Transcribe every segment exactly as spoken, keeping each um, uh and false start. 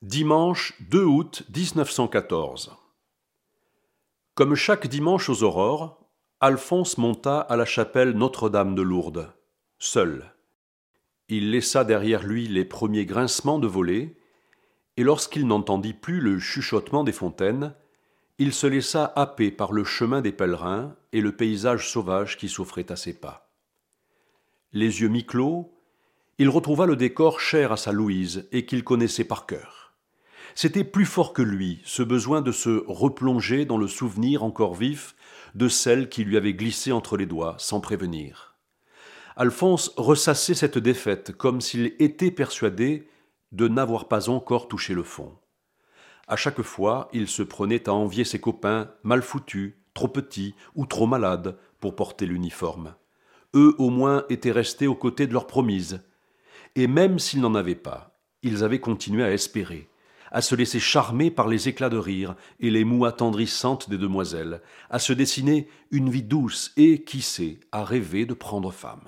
Dimanche deux août mille neuf cent quatorze. Comme chaque dimanche aux aurores, Alphonse monta à la chapelle Notre-Dame de Lourdes, seul. Il laissa derrière lui les premiers grincements de volets, et lorsqu'il n'entendit plus le chuchotement des fontaines, il se laissa happer par le chemin des pèlerins et le paysage sauvage qui s'offrait à ses pas. Les yeux mi-clos, il retrouva le décor cher à sa Louise et qu'il connaissait par cœur. C'était plus fort que lui, ce besoin de se replonger dans le souvenir encore vif de celle qui lui avait glissé entre les doigts sans prévenir. Alphonse ressassait cette défaite comme s'il était persuadé de n'avoir pas encore touché le fond. À chaque fois, il se prenait à envier ses copains mal foutus, trop petits ou trop malades pour porter l'uniforme. Eux au moins étaient restés aux côtés de leur promise. Et même s'ils n'en avaient pas, ils avaient continué à espérer, à se laisser charmer par les éclats de rire et les moue attendrissantes des demoiselles, à se dessiner une vie douce et, qui sait, à rêver de prendre femme.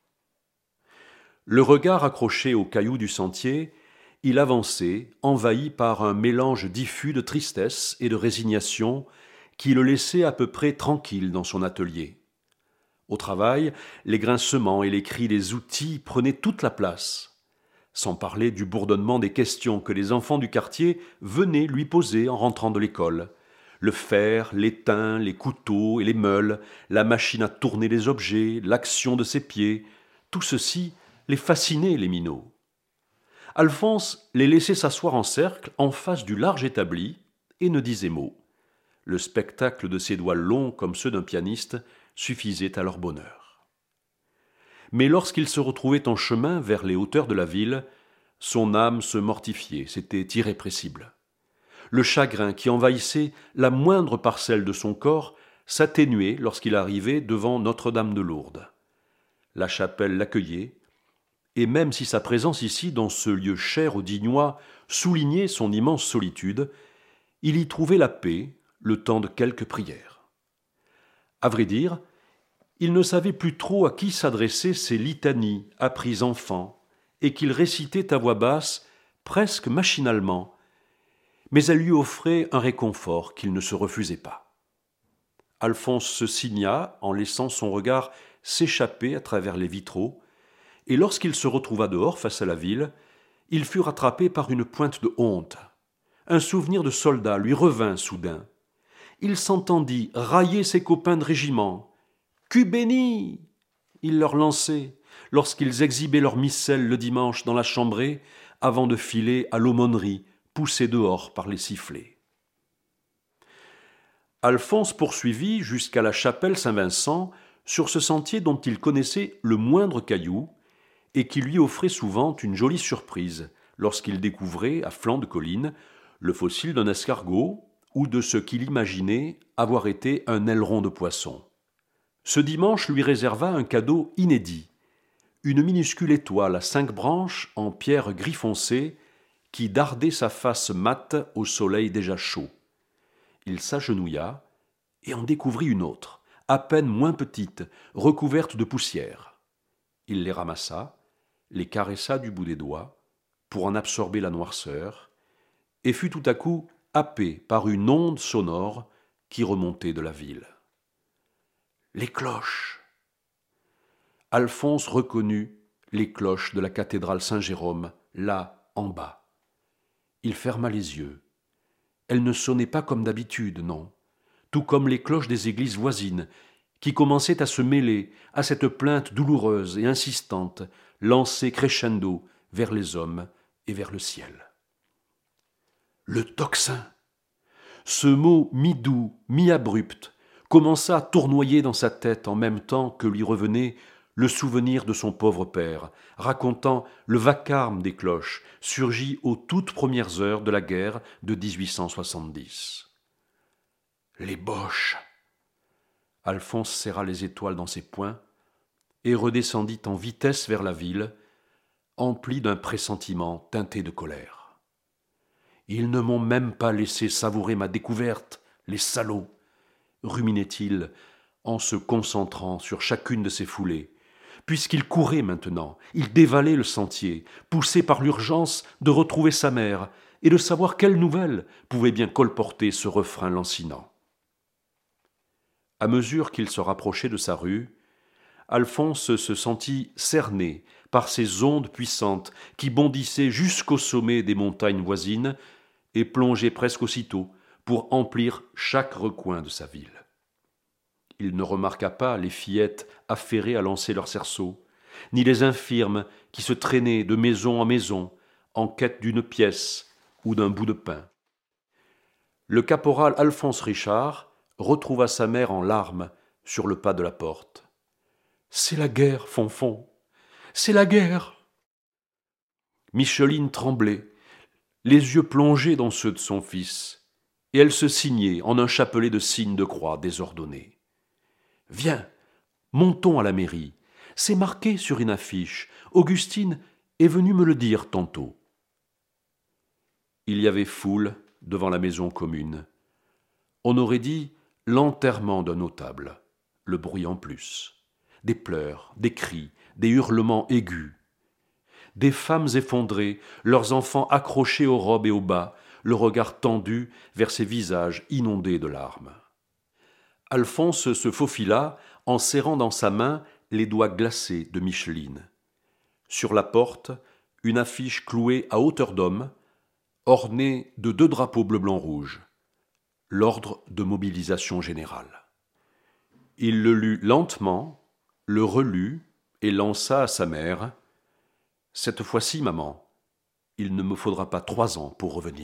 Le regard accroché aux cailloux du sentier, il avançait, envahi par un mélange diffus de tristesse et de résignation qui le laissait à peu près tranquille dans son atelier. Au travail, les grincements et les cris des outils prenaient toute la place, sans parler du bourdonnement des questions que les enfants du quartier venaient lui poser en rentrant de l'école. Le fer, l'étain, les couteaux et les meules, la machine à tourner les objets, l'action de ses pieds, tout ceci les fascinait, les minots. Alphonse les laissait s'asseoir en cercle en face du large établi et ne disait mot. Le spectacle de ses doigts longs comme ceux d'un pianiste suffisait à leur bonheur. Mais lorsqu'il se retrouvait en chemin vers les hauteurs de la ville, son âme se mortifiait, c'était irrépressible. Le chagrin qui envahissait la moindre parcelle de son corps s'atténuait lorsqu'il arrivait devant Notre-Dame de Lourdes. La chapelle l'accueillait, et même si sa présence ici, dans ce lieu cher aux Dignois, soulignait son immense solitude, il y trouvait la paix, le temps de quelques prières. À vrai dire, il ne savait plus trop à qui s'adressaient ces litanies apprises enfant et qu'il récitait à voix basse, presque machinalement, mais elles lui offraient un réconfort qu'il ne se refusait pas. Alphonse se signa en laissant son regard s'échapper à travers les vitraux, et lorsqu'il se retrouva dehors face à la ville, il fut rattrapé par une pointe de honte. Un souvenir de soldat lui revint soudain. Il s'entendit railler ses copains de régiment. « Cul béni !» il leur lançait, lorsqu'ils exhibaient leur missel le dimanche dans la chambrée, avant de filer à l'aumônerie, poussés dehors par les sifflets. Alphonse poursuivit jusqu'à la chapelle Saint-Vincent, sur ce sentier dont il connaissait le moindre caillou, et qui lui offrait souvent une jolie surprise, lorsqu'il découvrait, à flanc de colline, le fossile d'un escargot, ou de ce qu'il imaginait avoir été un aileron de poisson. Ce dimanche lui réserva un cadeau inédit, une minuscule étoile à cinq branches en pierre gris foncé qui dardait sa face mate au soleil déjà chaud. Il s'agenouilla et en découvrit une autre, à peine moins petite, recouverte de poussière. Il les ramassa, les caressa du bout des doigts pour en absorber la noirceur et fut tout à coup happé par une onde sonore qui remontait de la ville. Les cloches. Alphonse reconnut les cloches de la cathédrale Saint-Jérôme, là, en bas. Il ferma les yeux. Elles ne sonnaient pas comme d'habitude, non, tout comme les cloches des églises voisines, qui commençaient à se mêler à cette plainte douloureuse et insistante, lancée crescendo vers les hommes et vers le ciel. Le tocsin. Ce mot mi-doux, mi-abrupt, commença à tournoyer dans sa tête en même temps que lui revenait le souvenir de son pauvre père, racontant le vacarme des cloches, surgi aux toutes premières heures de la guerre de dix-huit cent soixante-dix. Les boches. Alphonse serra les étoiles dans ses poings et redescendit en vitesse vers la ville, empli d'un pressentiment teinté de colère. Ils ne m'ont même pas laissé savourer ma découverte, les salauds, ruminait-il en se concentrant sur chacune de ces foulées. puisqu'il courait maintenant, il dévalait le sentier, poussé par l'urgence de retrouver sa mère et de savoir quelle nouvelle pouvait bien colporter ce refrain lancinant. À mesure qu'il se rapprochait de sa rue, Alphonse se sentit cerné par ces ondes puissantes qui bondissaient jusqu'au sommet des montagnes voisines et plongeaient presque aussitôt pour emplir chaque recoin de sa ville. Il ne remarqua pas les fillettes affairées à lancer leurs cerceaux, ni les infirmes qui se traînaient de maison en maison en quête d'une pièce ou d'un bout de pain. Le caporal Alphonse Richard retrouva sa mère en larmes sur le pas de la porte. « C'est la guerre, Fonfon, c'est la guerre !» Micheline tremblait, les yeux plongés dans ceux de son fils, et elle se signait en un chapelet de signes de croix désordonnés. « Viens, montons à la mairie. C'est marqué sur une affiche. Augustine est venue me le dire tantôt. » Il y avait foule devant la maison commune. On aurait dit l'enterrement d'un notable, le bruit en plus. Des pleurs, des cris, des hurlements aigus. Des femmes effondrées, leurs enfants accrochés aux robes et aux bas, le regard tendu vers ces visages inondés de larmes. Alphonse se faufila en serrant dans sa main les doigts glacés de Micheline. Sur la porte, une affiche clouée à hauteur d'homme, ornée de deux drapeaux bleu-blanc-rouge, l'ordre de mobilisation générale. Il le lut lentement, le relut et lança à sa mère « Cette fois-ci, maman, il ne me faudra pas trois ans pour revenir. »